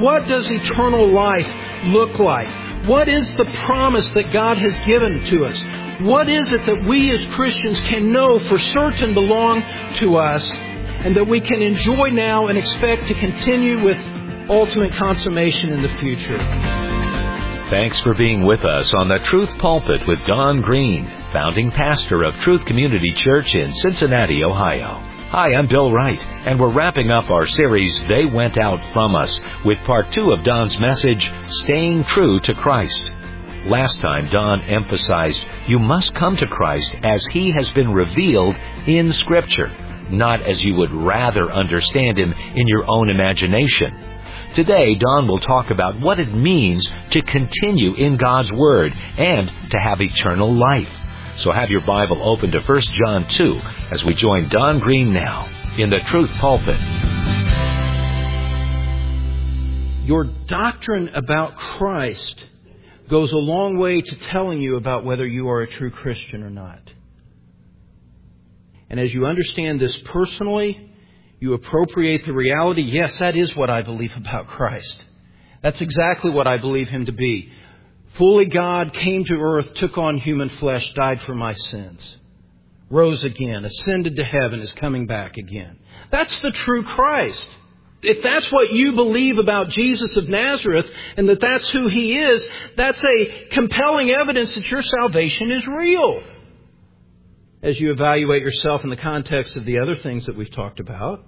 What does eternal life look like? What is the promise that God has given to us? What is it that we as Christians can know for certain belong to us and that we can enjoy now and expect to continue with ultimate consummation in the future? Thanks for being with us on the Truth Pulpit with Don Green, founding pastor of Truth Community Church in Cincinnati, Ohio. Hi, I'm Bill Wright, and we're wrapping up our series, They Went Out From Us, with part 2 of Don's message, Staying True to Christ. Last time, Don emphasized you must come to Christ as He has been revealed in Scripture, not as you would rather understand Him in your own imagination. Today, Don will talk about what it means to continue in God's Word and to have eternal life. So have your Bible open to 1 John 2 as we join Don Green now in the Truth Pulpit. Your doctrine about Christ goes a long way to telling you about whether you are a true Christian or not. And as you understand this personally, you appropriate the reality, yes, that is what I believe about Christ. That's exactly what I believe Him to be. Fully God, came to earth, took on human flesh, died for my sins, rose again, ascended to heaven, is coming back again. That's the true Christ. If that's what you believe about Jesus of Nazareth and that that's who He is, that's a compelling evidence that your salvation is real. As you evaluate yourself in the context of the other things that we've talked about.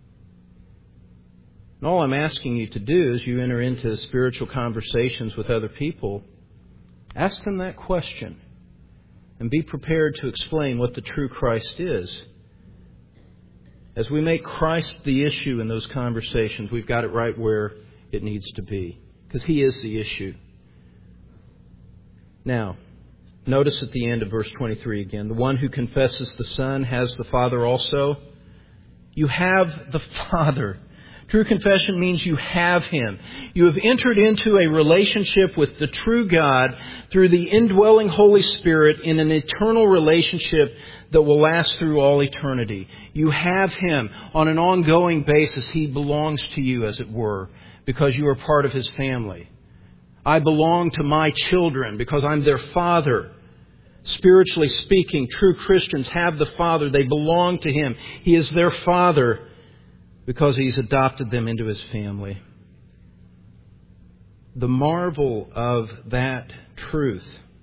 And all I'm asking you to do as you enter into spiritual conversations with other people, ask them that question and be prepared to explain what the true Christ is. As we make Christ the issue in those conversations, we've got it right where it needs to be, because He is the issue. Now, notice at the end of verse 23 again, the one who confesses the Son has the Father also. You have the Father. True confession means you have Him. You have entered into a relationship with the true God through the indwelling Holy Spirit in an eternal relationship that will last through all eternity. You have Him on an ongoing basis. He belongs to you, as it were, because you are part of His family. I belong to my children because I'm their father. Spiritually speaking, true Christians have the Father. They belong to Him. He is their Father because He's adopted them into His family. The marvel of that truth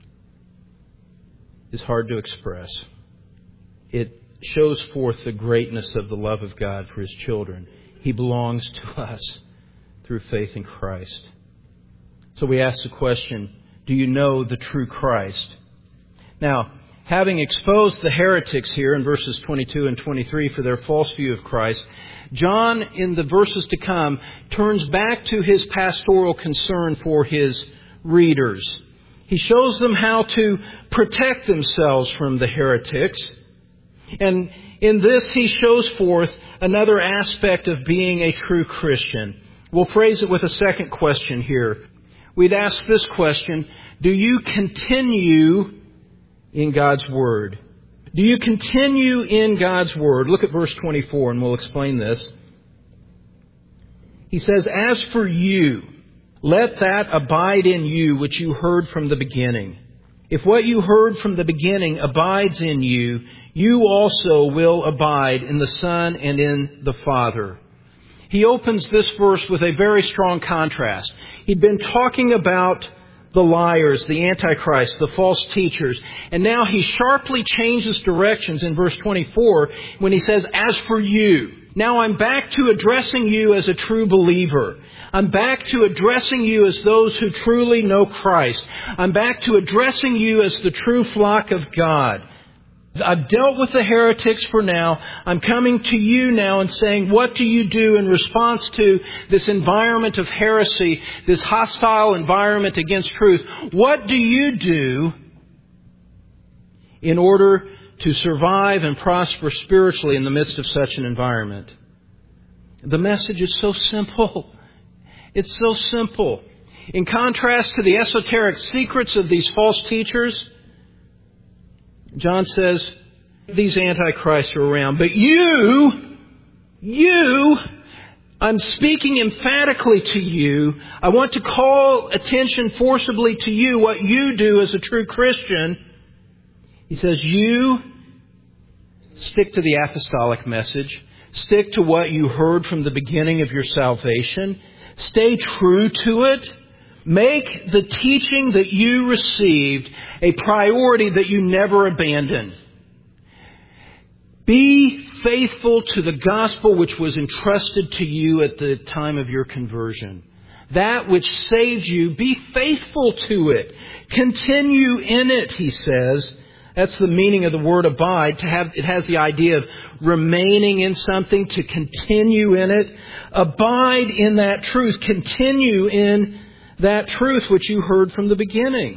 is hard to express. It shows forth the greatness of the love of God for His children. He belongs to us through faith in Christ. So we ask the question, do you know the true Christ? Now, having exposed the heretics here in verses 22 and 23 for their false view of Christ, John, in the verses to come, turns back to his pastoral concern for his readers. He shows them how to protect themselves from the heretics. And in this, he shows forth another aspect of being a true Christian. We'll phrase it with a second question here. We'd ask this question, do you continue in God's Word? Do you continue in God's Word? Look at verse 24 and we'll explain this. He says, as for you, let that abide in you which you heard from the beginning. If what you heard from the beginning abides in you, you also will abide in the Son and in the Father. He opens this verse with a very strong contrast. He'd been talking about the liars, the Antichrist, the false teachers. And now he sharply changes directions in verse 24 when he says, as for you. Now I'm back to addressing you as a true believer. I'm back to addressing you as those who truly know Christ. I'm back to addressing you as the true flock of God. I've dealt with the heretics for now. I'm coming to you now and saying, what do you do in response to this environment of heresy, this hostile environment against truth? What do you do in order to survive and prosper spiritually in the midst of such an environment? The message is so simple. It's so simple. In contrast to the esoteric secrets of these false teachers, John says, these antichrists are around, but you I'm speaking emphatically to you. I want to call attention forcibly to you, what you do as a true Christian. He says, you stick to the apostolic message. Stick to what you heard from the beginning of your salvation. Stay true to it. Make the teaching that you received a priority that you never abandon. Be faithful to the gospel which was entrusted to you at the time of your conversion. That which saved you, be faithful to it. Continue in it, he says. That's the meaning of the word abide. It has the idea of remaining in something, to continue in it. Abide in that truth. Continue in that truth which you heard from the beginning.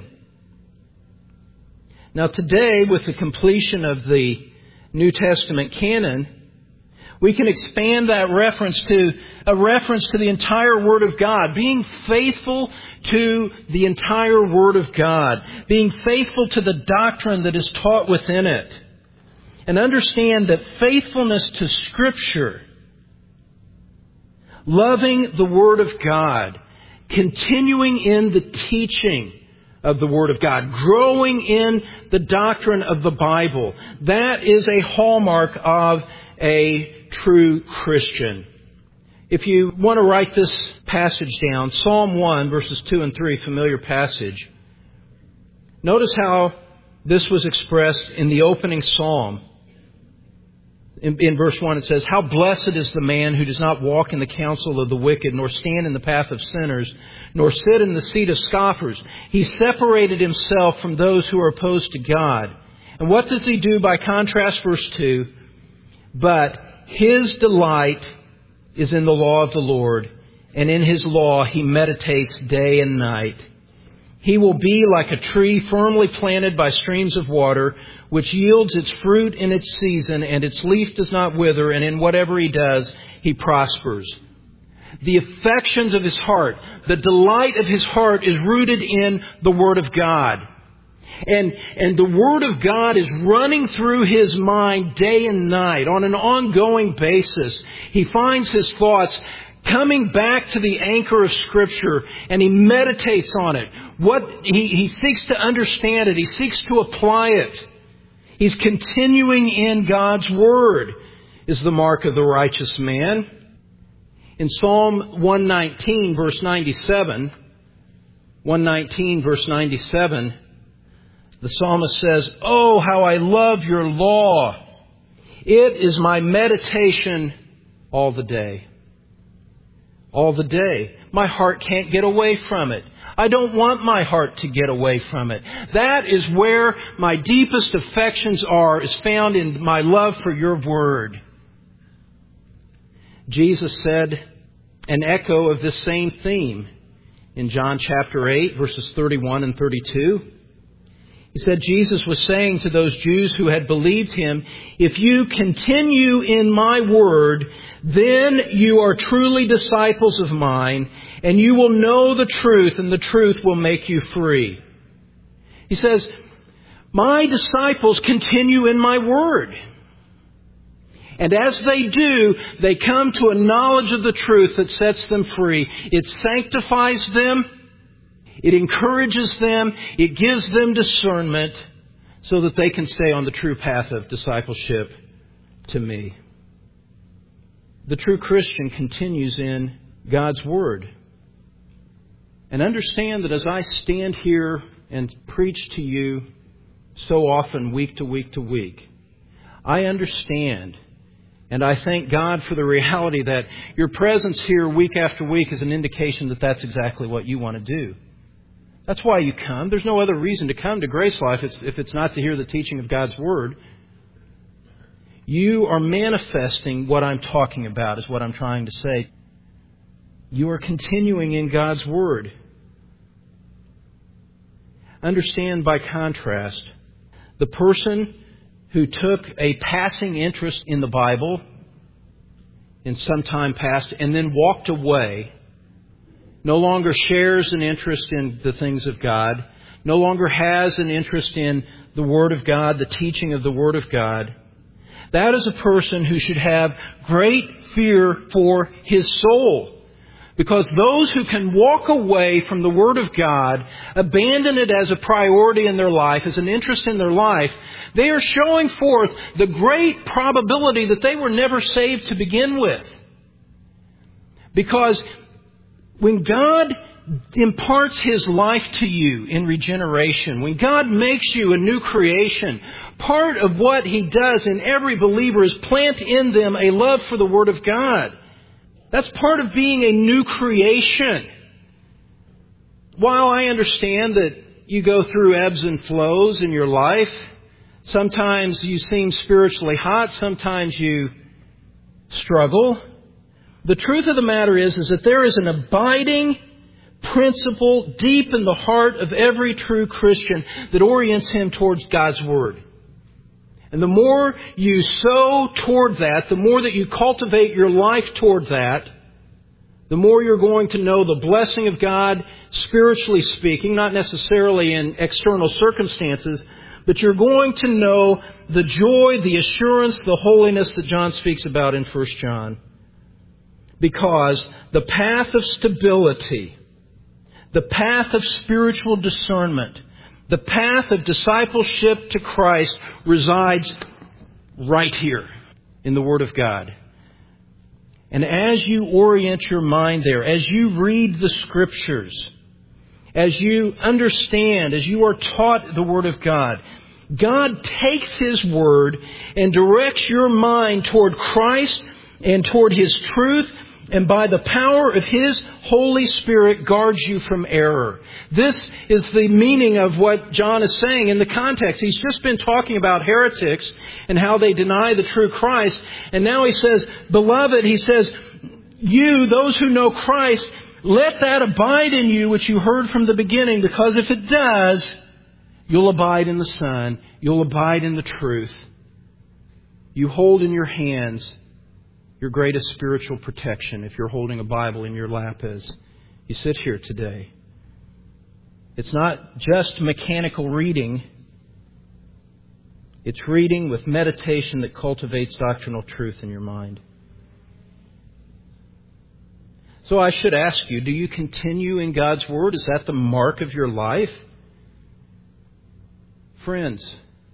Now today, with the completion of the New Testament canon, we can expand that reference to a reference to the entire Word of God. Being faithful to the entire Word of God. Being faithful to the doctrine that is taught within it. And understand that faithfulness to Scripture, loving the Word of God, continuing in the teaching of the Word of God, growing in the doctrine of the Bible, that is a hallmark of a true Christian. If you want to write this passage down, Psalm 1, verses 2 and 3, familiar passage. Notice how this was expressed in the opening psalm. In verse 1 it says, "How blessed is the man who does not walk in the counsel of the wicked, nor stand in the path of sinners, nor sit in the seat of scoffers. He separated himself from those who are opposed to God." And what does he do by contrast? Verse 2, "But his delight is in the law of the Lord, and in his law he meditates day and night. He will be like a tree firmly planted by streams of water, which yields its fruit in its season, and its leaf does not wither, and in whatever he does, he prospers." The affections of his heart, the delight of his heart is rooted in the Word of God. And the Word of God is running through his mind day and night on an ongoing basis. He finds his thoughts coming back to the anchor of Scripture, and he meditates on it. He seeks to understand it. He seeks to apply it. He's continuing in God's Word is the mark of the righteous man. In Psalm 119, verse 97, the psalmist says, "Oh, how I love your law. It is my meditation all the day." All the day. My heart can't get away from it. I don't want my heart to get away from it. That is where my deepest affections are, is found in my love for your Word. Jesus said an echo of this same theme in John chapter 8, verses 31 and 32. He said Jesus was saying to those Jews who had believed him, "If you continue in my word, then you are truly disciples of mine, and you will know the truth, and the truth will make you free." He says, my disciples continue in my word. And as they do, they come to a knowledge of the truth that sets them free. It sanctifies them. It encourages them. It gives them discernment so that they can stay on the true path of discipleship to me. The true Christian continues in God's Word. And understand that as I stand here and preach to you so often, week to week to week, I understand and I thank God for the reality that your presence here week after week is an indication that that's exactly what you want to do. That's why you come. There's no other reason to come to Grace Life if it's not to hear the teaching of God's Word. You are manifesting what I'm talking about, is what I'm trying to say. You are continuing in God's Word. Understand, by contrast, the person who took a passing interest in the Bible in some time past and then walked away, no longer shares an interest in the things of God, no longer has an interest in the Word of God, the teaching of the Word of God. That is a person who should have great fear for his soul. Because those who can walk away from the Word of God, abandon it as a priority in their life, as an interest in their life, they are showing forth the great probability that they were never saved to begin with. Because when God imparts His life to you in regeneration, when God makes you a new creation, part of what He does in every believer is plant in them a love for the Word of God. That's part of being a new creation. While I understand that you go through ebbs and flows in your life, sometimes you seem spiritually hot, sometimes you struggle. The truth of the matter is that there is an abiding principle deep in the heart of every true Christian that orients him towards God's Word. And the more you sow toward that, the more that you cultivate your life toward that, the more you're going to know the blessing of God, spiritually speaking, not necessarily in external circumstances, but you're going to know the joy, the assurance, the holiness that John speaks about in 1 John. Because the path of stability, the path of spiritual discernment, the path of discipleship to Christ resides right here in the Word of God. And as you orient your mind there, as you read the Scriptures, as you understand, as you are taught the Word of God, God takes His Word and directs your mind toward Christ and toward His truth, and by the power of His Holy Spirit guards you from error. This is the meaning of what John is saying in the context. He's just been talking about heretics and how they deny the true Christ. And now he says, Beloved, he says, you, those who know Christ, let that abide in you which you heard from the beginning. Because if it does, you'll abide in the Son. You'll abide in the truth. You hold in your hands your greatest spiritual protection if you're holding a Bible in your lap as you sit here today. It's not just mechanical reading. It's reading with meditation that cultivates doctrinal truth in your mind. So I should ask you, do you continue in God's Word? Is that the mark of your life? Friends,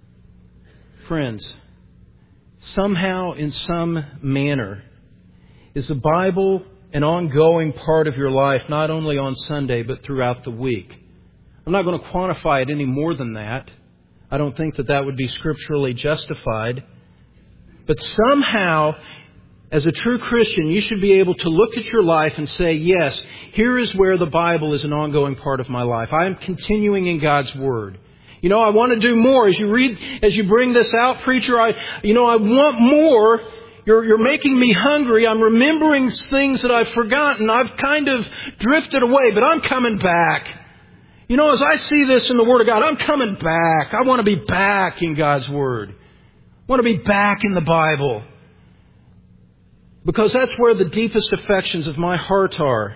somehow, in some manner, is the Bible an ongoing part of your life, not only on Sunday, but throughout the week? I'm not going to quantify it any more than that. I don't think that that would be scripturally justified. But somehow, as a true Christian, you should be able to look at your life and say, yes, here is where the Bible is an ongoing part of my life. I am continuing in God's Word. You know, I want to do more. As you bring this out, preacher, I want more. You're making me hungry. I'm remembering things that I've forgotten. I've kind of drifted away, but I'm coming back. You know, as I see this in the Word of God, I'm coming back. I want to be back in God's Word. I want to be back in the Bible. Because that's where the deepest affections of my heart are.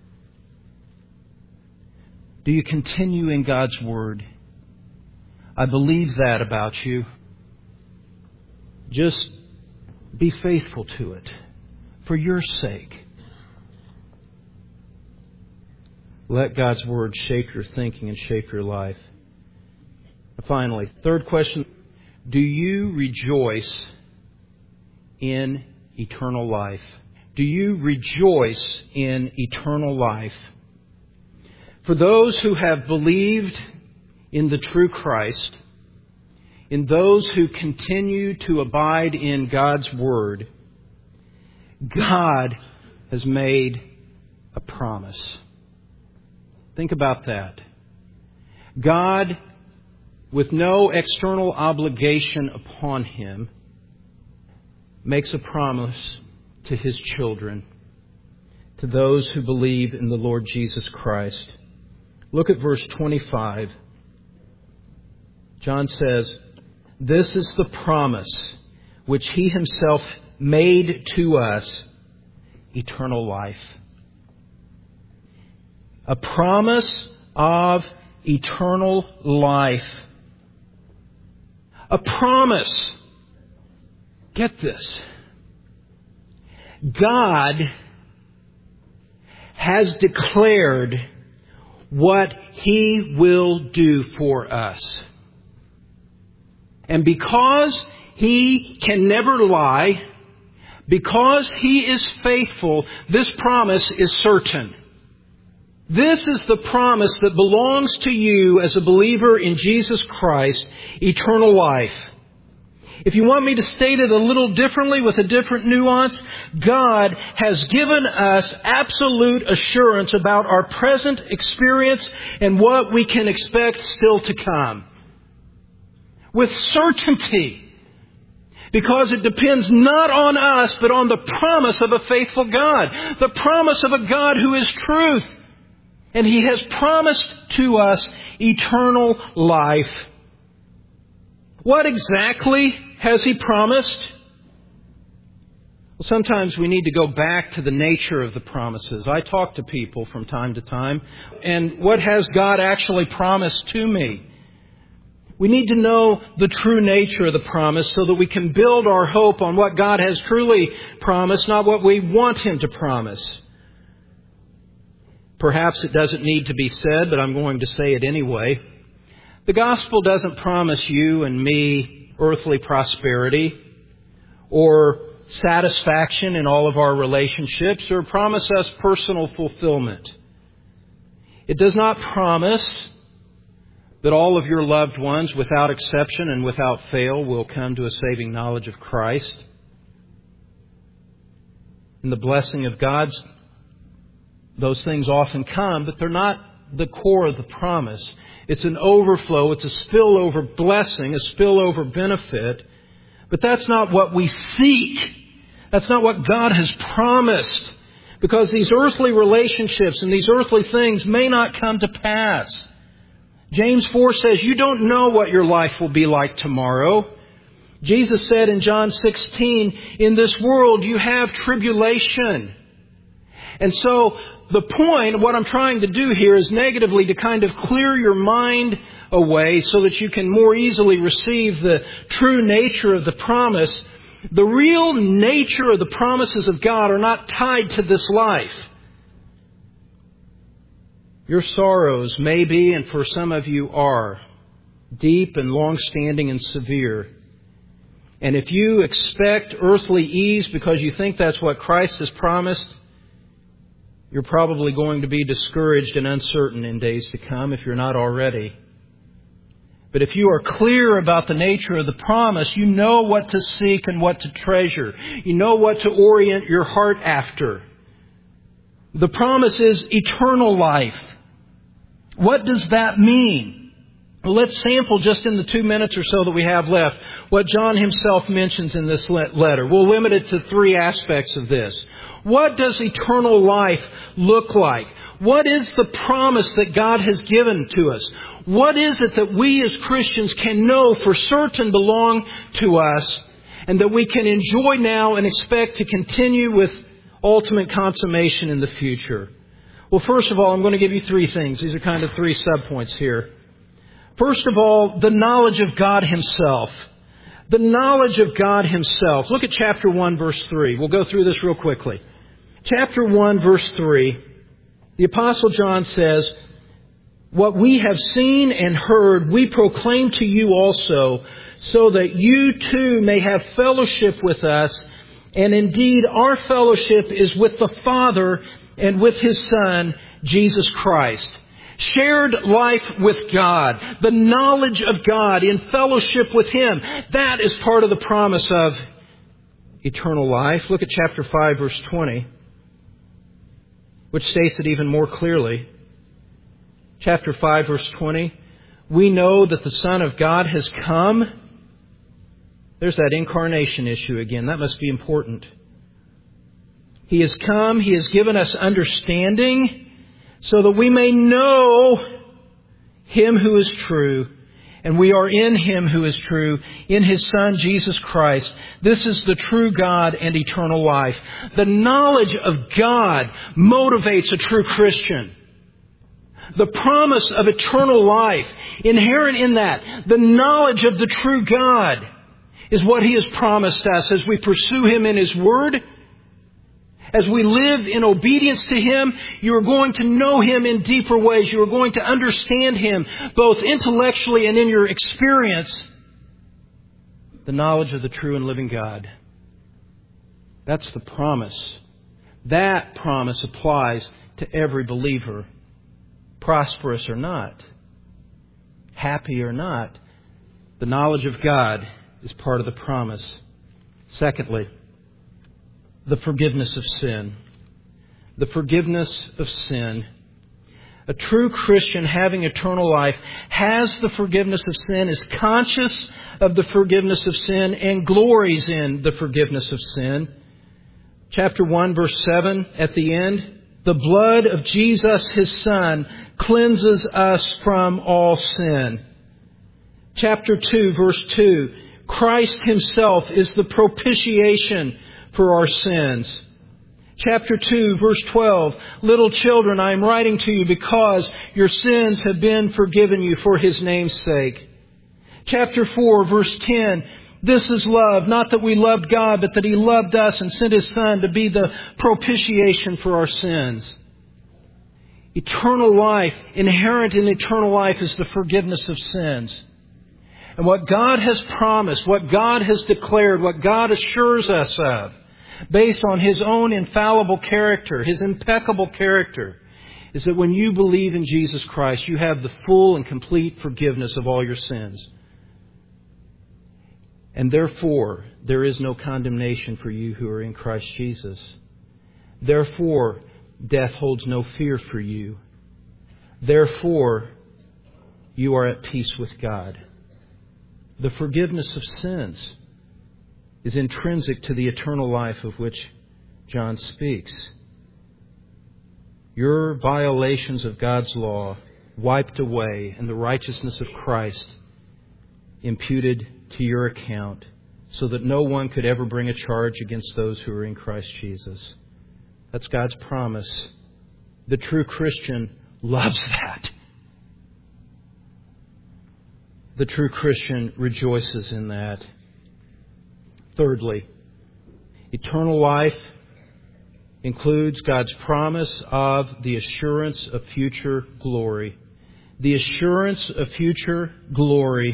Do you continue in God's Word? I believe that about you. Just be faithful to it for your sake. Let God's Word shape your thinking and shape your life. Finally, third question. Do you rejoice in eternal life? Do you rejoice in eternal life? For those who have believed in the true Christ, in those who continue to abide in God's Word, God has made a promise. Think about that. God, with no external obligation upon Him, makes a promise to His children, to those who believe in the Lord Jesus Christ. Look at verse 25. John says, "This is the promise which He Himself made to us, eternal life." A promise of eternal life. A promise. Get this. God has declared what He will do for us. And because He can never lie, because He is faithful, this promise is certain. This is the promise that belongs to you as a believer in Jesus Christ, eternal life. If you want me to state it a little differently with a different nuance, God has given us absolute assurance about our present experience and what we can expect still to come. With certainty. Because it depends not on us, but on the promise of a faithful God. The promise of a God who is truth. And He has promised to us eternal life. What exactly has He promised? Well, sometimes we need to go back to the nature of the promises. I talk to people from time to time, and what has God actually promised to me? We need to know the true nature of the promise so that we can build our hope on what God has truly promised, not what we want Him to promise. Perhaps it doesn't need to be said, but I'm going to say it anyway. The gospel doesn't promise you and me earthly prosperity or satisfaction in all of our relationships or promise us personal fulfillment. It does not promise that all of your loved ones, without exception and without fail, will come to a saving knowledge of Christ. And the blessing of God, those things often come, but they're not the core of the promise. It's an overflow, it's a spillover blessing, a spillover benefit. But that's not what we seek. That's not what God has promised. Because these earthly relationships and these earthly things may not come to pass. James 4 says, you don't know what your life will be like tomorrow. Jesus said in John 16, in this world you have tribulation. And so the point of what I'm trying to do here is negatively to kind of clear your mind away so that you can more easily receive the true nature of the promise. The real nature of the promises of God are not tied to this life. Your sorrows may be, and for some of you are, deep and long-standing and severe. And if you expect earthly ease because you think that's what Christ has promised, you're probably going to be discouraged and uncertain in days to come if you're not already. But if you are clear about the nature of the promise, you know what to seek and what to treasure. You know what to orient your heart after. The promise is eternal life. What does that mean? Well, let's sample just in the 2 minutes or so that we have left what John himself mentions in this letter. We'll limit it to 3 aspects of this. What does eternal life look like? What is the promise that God has given to us? What is it that we as Christians can know for certain belong to us and that we can enjoy now and expect to continue with ultimate consummation in the future? Well, first of all, I'm going to give you 3 things. These are kind of 3 subpoints here. First of all, the knowledge of God Himself. The knowledge of God Himself. Look at chapter 1, verse 3. We'll go through this real quickly. Chapter 1, verse 3, the Apostle John says, what we have seen and heard, we proclaim to you also, so that you too may have fellowship with us. And indeed, our fellowship is with the Father and with His Son, Jesus Christ. Shared life with God, the knowledge of God in fellowship with Him. That is part of the promise of eternal life. Look at chapter 5, verse 20. Which states it even more clearly. Chapter 5, verse 20. We know that the Son of God has come. There's that incarnation issue again. That must be important. He has come. He has given us understanding so that we may know Him who is true. And we are in Him who is true, in His Son, Jesus Christ. This is the true God and eternal life. The knowledge of God motivates a true Christian. The promise of eternal life, inherent in that, the knowledge of the true God, is what He has promised us as we pursue Him in His Word. As we live in obedience to Him, you are going to know Him in deeper ways. You are going to understand Him both intellectually and in your experience. The knowledge of the true and living God. That's the promise. That promise applies to every believer. Prosperous or not, happy or not, the knowledge of God is part of the promise. Secondly, the forgiveness of sin. The forgiveness of sin. A true Christian having eternal life has the forgiveness of sin, is conscious of the forgiveness of sin, and glories in the forgiveness of sin. Chapter 1, verse 7, at the end, the blood of Jesus, His Son, cleanses us from all sin. Chapter 2, verse 2, Christ Himself is the propitiation for our sins. Chapter 2, verse 12, little children, I am writing to you because your sins have been forgiven you for His name's sake. Chapter 4, verse 10, this is love, not that we loved God, but that He loved us and sent His Son to be the propitiation for our sins. Eternal life, inherent in eternal life, is the forgiveness of sins. And what God has promised, what God has declared, what God assures us of, based on His own infallible character, His impeccable character, is that when you believe in Jesus Christ, you have the full and complete forgiveness of all your sins. And therefore, there is no condemnation for you who are in Christ Jesus. Therefore, death holds no fear for you. Therefore, you are at peace with God. The forgiveness of sins is intrinsic to the eternal life of which John speaks. Your violations of God's law wiped away, and the righteousness of Christ imputed to your account, so that no one could ever bring a charge against those who are in Christ Jesus. That's God's promise. The true Christian loves that. The true Christian rejoices in that. Thirdly, eternal life includes God's promise of the assurance of future glory. The assurance of future glory.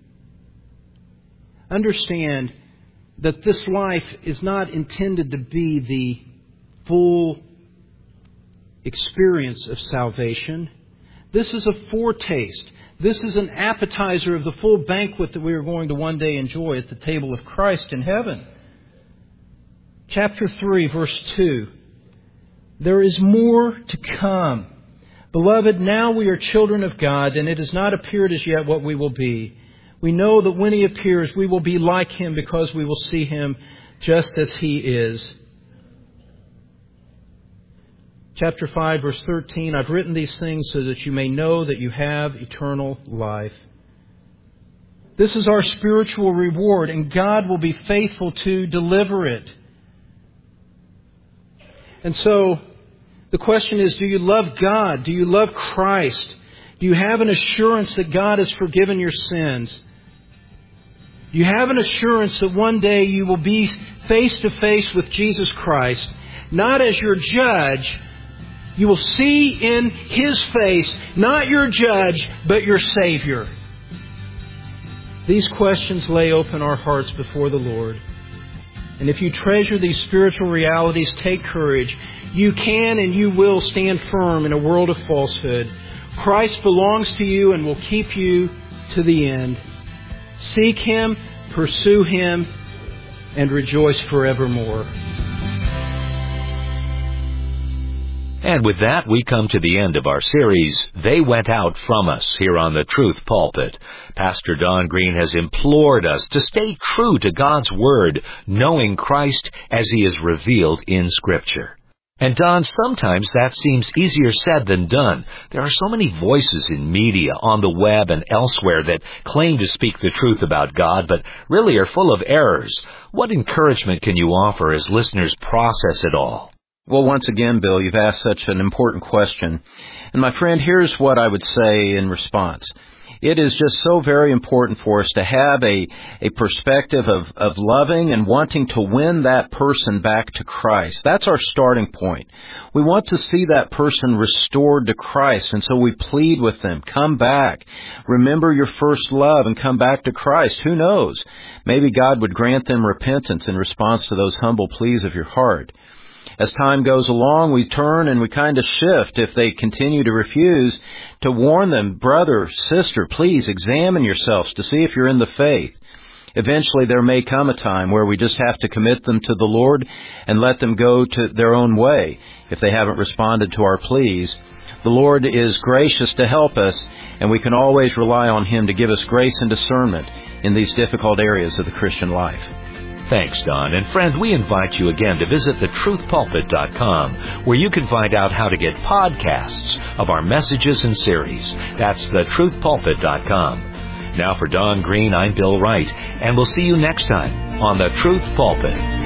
Understand that this life is not intended to be the full experience of salvation. This is a foretaste. This is an appetizer of the full banquet that we are going to one day enjoy at the table of Christ in heaven. Chapter 3, verse 2. There is more to come. Beloved, now we are children of God, and it has not appeared as yet what we will be. We know that when He appears, we will be like Him because we will see Him just as He is. Chapter 5, verse 13, I've written these things so that you may know that you have eternal life. This is our spiritual reward, and God will be faithful to deliver it. And so, the question is, do you love God? Do you love Christ? Do you have an assurance that God has forgiven your sins? Do you have an assurance that one day you will be face to face with Jesus Christ, not as your judge? You will see in His face, not your judge, but your Savior. These questions lay open our hearts before the Lord. And if you treasure these spiritual realities, take courage. You can and you will stand firm in a world of falsehood. Christ belongs to you and will keep you to the end. Seek Him, pursue Him, and rejoice forevermore. And with that, we come to the end of our series, They Went Out From Us, here on the Truth Pulpit. Pastor Don Green has implored us to stay true to God's Word, knowing Christ as He is revealed in Scripture. And Don, sometimes that seems easier said than done. There are so many voices in media, on the web, and elsewhere that claim to speak the truth about God, but really are full of errors. What encouragement can you offer as listeners process it all? Well, once again, Bill, you've asked such an important question. And my friend, here's what I would say in response. It is just so very important for us to have a perspective of loving and wanting to win that person back to Christ. That's our starting point. We want to see that person restored to Christ, and so we plead with them, come back. Remember your first love and come back to Christ. Who knows? Maybe God would grant them repentance in response to those humble pleas of your heart. As time goes along, we turn and we kind of shift if they continue to refuse, to warn them, brother, sister, please examine yourselves to see if you're in the faith. Eventually there may come a time where we just have to commit them to the Lord and let them go to their own way if they haven't responded to our pleas. The Lord is gracious to help us, and we can always rely on Him to give us grace and discernment in these difficult areas of the Christian life. Thanks, Don. And friend, we invite you again to visit thetruthpulpit.com, where you can find out how to get podcasts of our messages and series. That's thetruthpulpit.com. Now for Don Green, I'm Bill Wright, and we'll see you next time on The Truth Pulpit.